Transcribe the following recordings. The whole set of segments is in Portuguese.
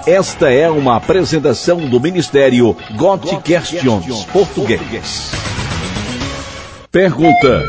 Esta é uma apresentação do Ministério God Questions Português. Pergunta: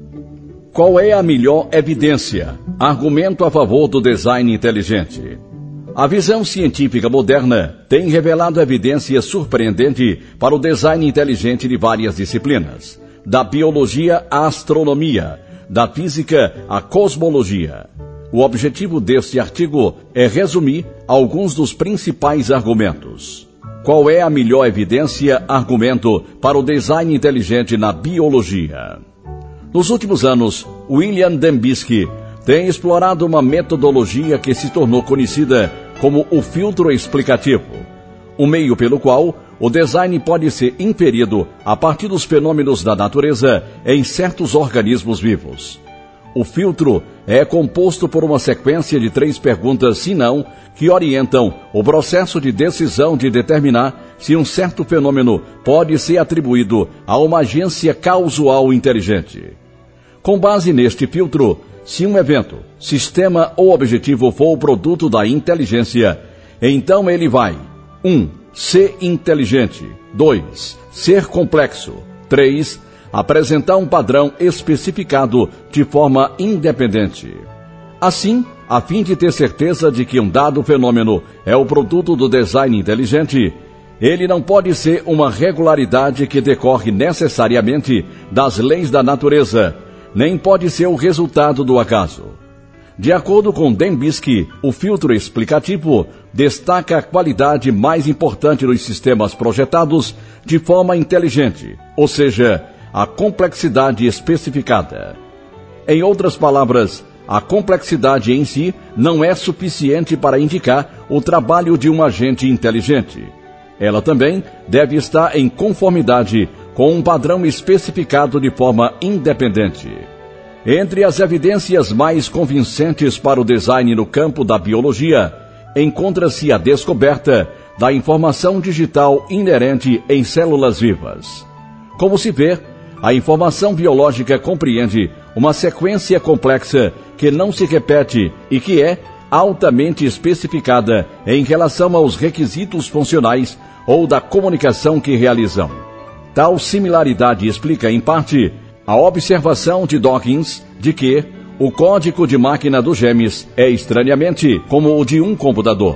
qual é a melhor evidência? Argumento a favor do design inteligente. A visão científica moderna tem revelado evidência surpreendente para o design inteligente de várias disciplinas, da biologia à astronomia, da física à cosmologia. O objetivo deste artigo é resumir alguns dos principais argumentos. Qual é a melhor evidência, argumento para o design inteligente na biologia? Nos últimos anos, William Dembski tem explorado uma metodologia que se tornou conhecida como o filtro explicativo, um meio pelo qual o design pode ser inferido a partir dos fenômenos da natureza em certos organismos vivos. O filtro é composto por uma sequência de 3 perguntas sim-não que orientam o processo de decisão de determinar se um certo fenômeno pode ser atribuído a uma agência causal inteligente. Com base neste filtro, se um evento, sistema ou objetivo for o produto da inteligência, então ele vai 1. Ser inteligente. 2. Ser complexo. 3. Apresentar um padrão especificado de forma independente. Assim, a fim de ter certeza de que um dado fenômeno é o produto do design inteligente, ele não pode ser uma regularidade que decorre necessariamente das leis da natureza, nem pode ser o resultado do acaso. De acordo com Dembski, o filtro explicativo destaca a qualidade mais importante dos sistemas projetados de forma inteligente, ou seja, a complexidade especificada. Em outras palavras, a complexidade em si não é suficiente para indicar o trabalho de um agente inteligente. Ela também deve estar em conformidade com um padrão especificado de forma independente. Entre as evidências mais convincentes para o design no campo da biologia, encontra-se a descoberta da informação digital inerente em células vivas. Como se vê, a informação biológica compreende uma sequência complexa que não se repete e que é altamente especificada em relação aos requisitos funcionais ou da comunicação que realizam. Tal similaridade explica, em parte, a observação de Dawkins de que o código de máquina dos genes é estranhamente como o de um computador.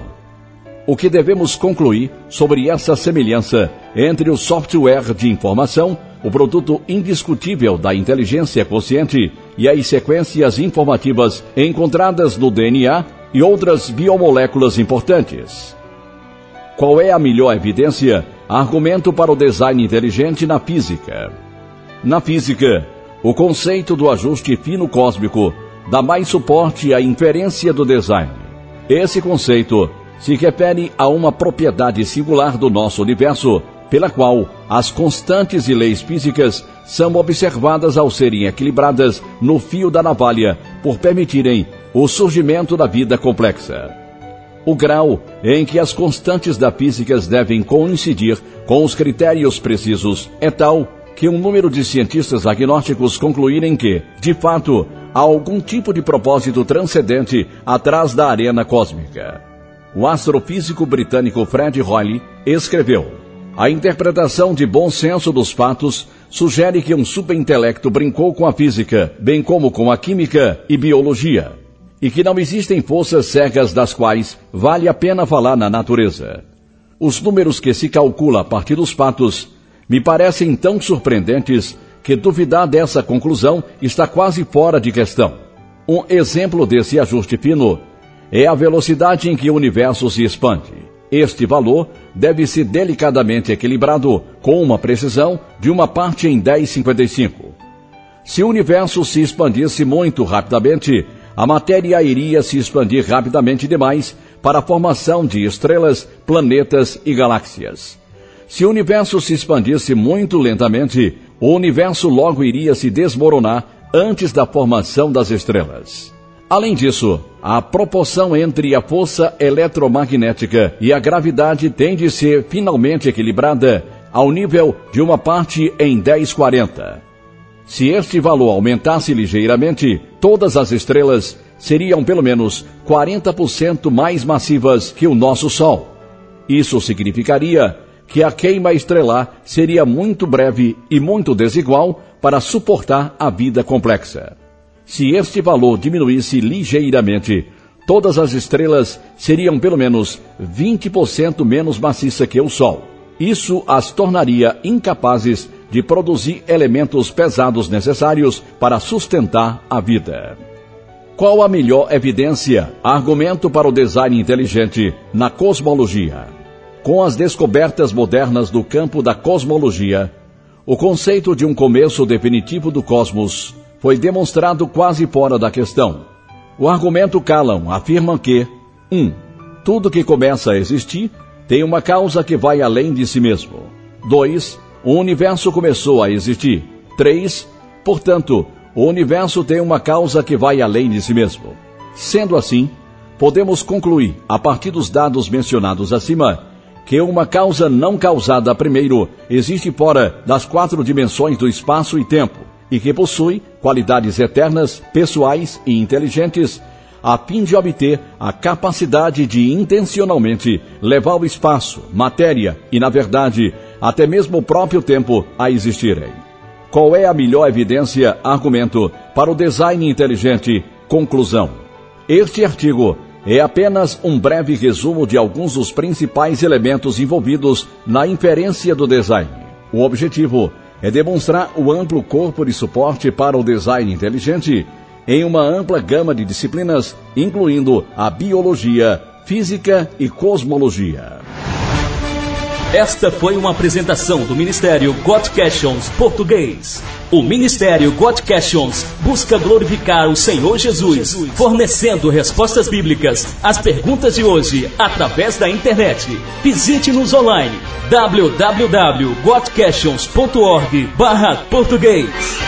O que devemos concluir sobre essa semelhança entre o software de informação, o produto indiscutível da inteligência consciente, e as sequências informativas encontradas no DNA e outras biomoléculas importantes? Qual é a melhor evidência, argumento para o design inteligente na física? Na física, o conceito do ajuste fino cósmico dá mais suporte à inferência do design. Esse conceito se refere a uma propriedade singular do nosso universo, pela qual as constantes e leis físicas são observadas ao serem equilibradas no fio da navalha por permitirem o surgimento da vida complexa. O grau em que as constantes da física devem coincidir com os critérios precisos é tal que um número de cientistas agnósticos concluírem que, de fato, há algum tipo de propósito transcendente atrás da arena cósmica. O astrofísico britânico Fred Hoyle escreveu: a interpretação de bom senso dos fatos sugere que um superintelecto brincou com a física, bem como com a química e biologia, e que não existem forças cegas das quais vale a pena falar na natureza. Os números que se calcula a partir dos fatos me parecem tão surpreendentes que duvidar dessa conclusão está quase fora de questão. Um exemplo desse ajuste fino é a velocidade em que o universo se expande. Este valor deve ser delicadamente equilibrado com uma precisão de 1 parte em 10^55. Se o universo se expandisse muito rapidamente, a matéria iria se expandir rapidamente demais para a formação de estrelas, planetas e galáxias. Se o universo se expandisse muito lentamente, o universo logo iria se desmoronar antes da formação das estrelas. Além disso, a proporção entre a força eletromagnética e a gravidade tem de ser finalmente equilibrada ao nível de 1 parte em 10^40. Se este valor aumentasse ligeiramente, todas as estrelas seriam pelo menos 40% mais massivas que o nosso Sol, Isso significaria que a queima estelar seria muito breve e muito desigual para suportar a vida complexa. Se este valor diminuísse ligeiramente, todas as estrelas seriam pelo menos 20% menos maciças que o Sol. Isso as tornaria incapazes de produzir elementos pesados necessários para sustentar a vida. Qual a melhor evidência, argumento para o design inteligente na cosmologia? Com as descobertas modernas do campo da cosmologia, o conceito de um começo definitivo do cosmos foi demonstrado quase fora da questão. O argumento Kalam afirma que 1. Tudo que começa a existir tem uma causa que vai além de si mesmo. 2. O universo começou a existir. 3. Portanto, o universo tem uma causa que vai além de si mesmo. Sendo assim, podemos concluir, a partir dos dados mencionados acima, que uma causa não causada primeiro existe fora das 4 dimensões do espaço e tempo, e que possui qualidades eternas, pessoais e inteligentes, a fim de obter a capacidade de intencionalmente levar o espaço, matéria e, na verdade, até mesmo o próprio tempo a existirem. Qual é a melhor evidência, argumento, para o design inteligente? Conclusão. Este artigo é apenas um breve resumo de alguns dos principais elementos envolvidos na inferência do design. O objetivo é demonstrar o amplo corpo de suporte para o design inteligente em uma ampla gama de disciplinas, incluindo a biologia, física e cosmologia. Esta foi uma apresentação do Ministério Got Questions Português. O Ministério Got Questions busca glorificar o Senhor Jesus, fornecendo respostas bíblicas às perguntas de hoje através da internet. Visite-nos online www.gotquestions.org/português.